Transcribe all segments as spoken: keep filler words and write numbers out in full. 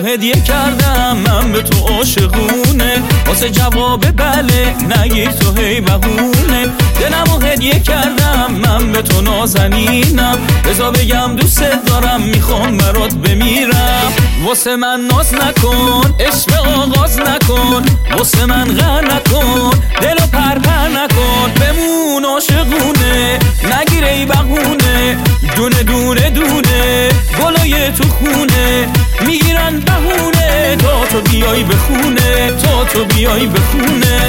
هدیه کردم من به تو عاشقونه، واسه جواب بله نگیر تو هی بهونه. دلمو هدیه کردم من به تو نازنینم، بذار بگم دوست دارم میخوام برات بمیرم. واسه من ناز نکن عشق آغاز نکن، واسه من غر نکن دلو پرپر نکن. بمون عاشقونه نگیر ای بهونه، دونه دونه دونه گلای تو خونه میگیرن بهونه تا تو بیای بخونه، تا تو بیای بخونه.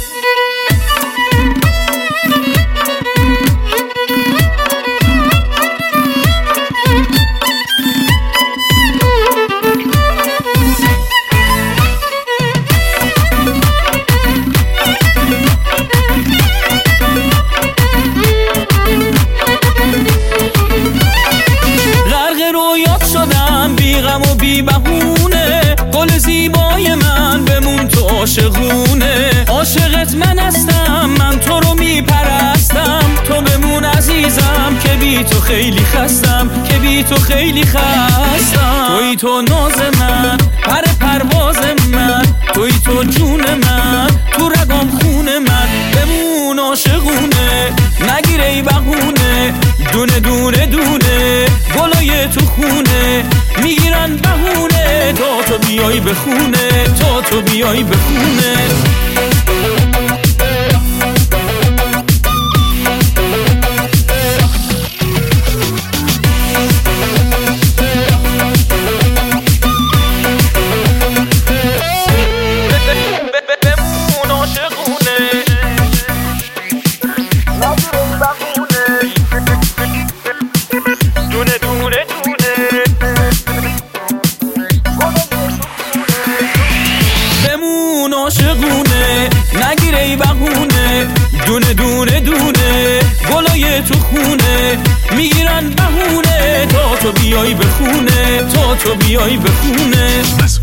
بی غم و بی بهونه گل زیبای من بمون تو عاشقونه. عاشقت من هستم من تو رو میپرستم، تو بمون عزیزم که بی تو خیلی خستم، که بی تو خیلی خستم. توی تو ناز من پر پرواز من، توی تو جون من تو رگام خون من. بمون عاشقونه نگیر ای بهونه، دونه دونه دونه گلای تو خونه میگیرن بهونه تا تو بیای بخونه، تا تو بیای بخونه. عاشقونه نگیر ای بهونه، دونه دونه دونه گلای تو خونه میگیرن بهونه تا تو بیای بخونه، تا تو بیای بخونه.